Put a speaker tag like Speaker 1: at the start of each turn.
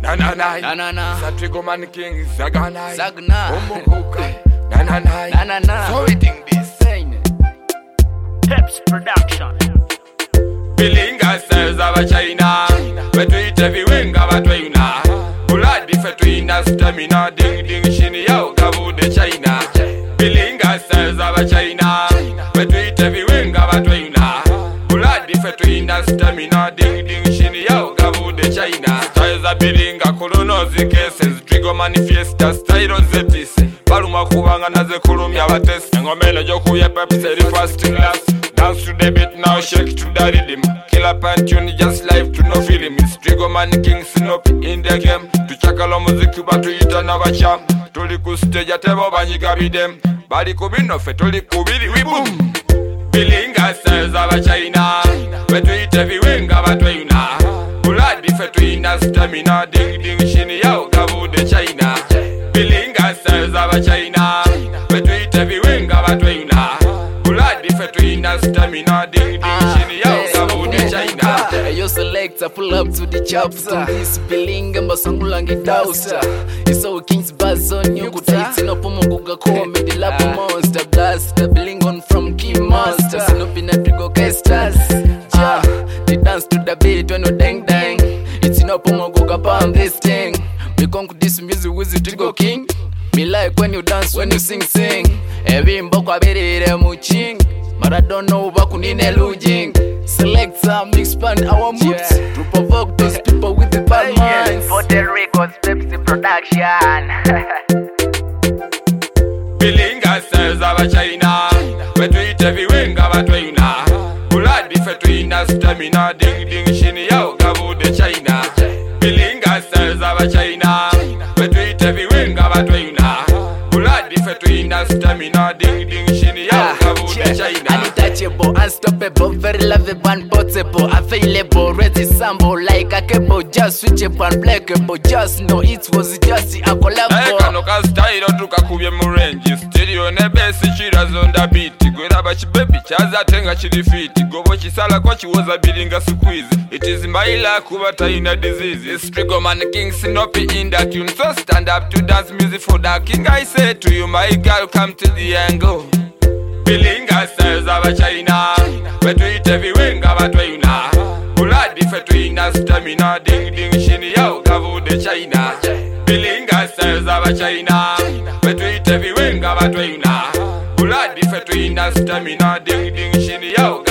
Speaker 1: Na
Speaker 2: Satrigo Man King Zagana
Speaker 1: Zagna
Speaker 2: Na
Speaker 1: So we think this
Speaker 3: Peps Production.
Speaker 2: Bilinga styles of China we do it everywhere ngabatwina Buladi fetwina stamina ding ding shini yao kavude China Bilinga styles of China we do it everywhere ngabatwina Buladi fetwina stamina ding ding shini yao kavude China Styles of bilinga kolonozi cases Trigo manifesta style zetise Baluma kubanga naze kulumya abatesi Ngomele jokuye pepsi eri first class Dance to the beat now, shake to the rhythm. Kill up and tune, just live to no film. It's Trigo Man King Sinop in the game. To chakalo muziki batu ita na bacham. Tuli kustage atebo banyiga bidem. Bali kubino fe tuli kubili we boom. Bilinga styles of China. We do it everywhere ngabatwe yuna. Buladi fe tu ina stamina. Ding ding shini yao kavude China. Bilinga styles of China. We do it everywhere ngabatwe yuna. Buladi fetu ina stamina ding ding shini yao kavude China.
Speaker 1: Yo selector pull up to the chapter. This bilinga mbasangulangi dausa. Iso Kings buzz on you kutaiti no pomo guga kome the lap monster blast. The bilingon from King Master. Sinopina Trigo Casters. The dance to the beat when you dang dang. It's no pomo guga palm this thing. We conquer this music with the Trigo King. Me like when you dance, when you sing. Every mboko abirire muching. But I don't know bakunine lujing. Selector mix band our moods to provoke those people with the bad minds.
Speaker 3: For the records, Pepsi Production.
Speaker 2: Bilinga styles of China. We do it everywhere ngabatwe yuna. Buladi fetu ina stamina ding ding shini yao kavude China. Bilinga styles of China. We do it everywhere ngabatwe yuna. Buladi fetu ina stamina ding ding shini yao kavude China.
Speaker 1: Untouchable, unstoppable, very lovable and portable, available, ready sample like a cable, just switchable and blackable. Just know it was just a collabo.
Speaker 2: Kano ka style tukakubye mu range. Stereo ne bass chirazo nda beat. Gwera bachi baby chaza tenga chiri fit. Gobo chisala kwa chiwoza bilinga squeeze. It is my luck kubata ina disease. It's Trigo Man King Sinopi in the tune. So stand up to dance music for the king. I say to you my girl come to the angle. Bilinga styles of China. We do it everywhere ngabatwe yuna. Buladi fetu ina stamina ding ding shini yao kavude China. Bilinga styles of China. We do it everywhere ngabatwe yuna. Buladi fetu ina stamina ding ding shini yao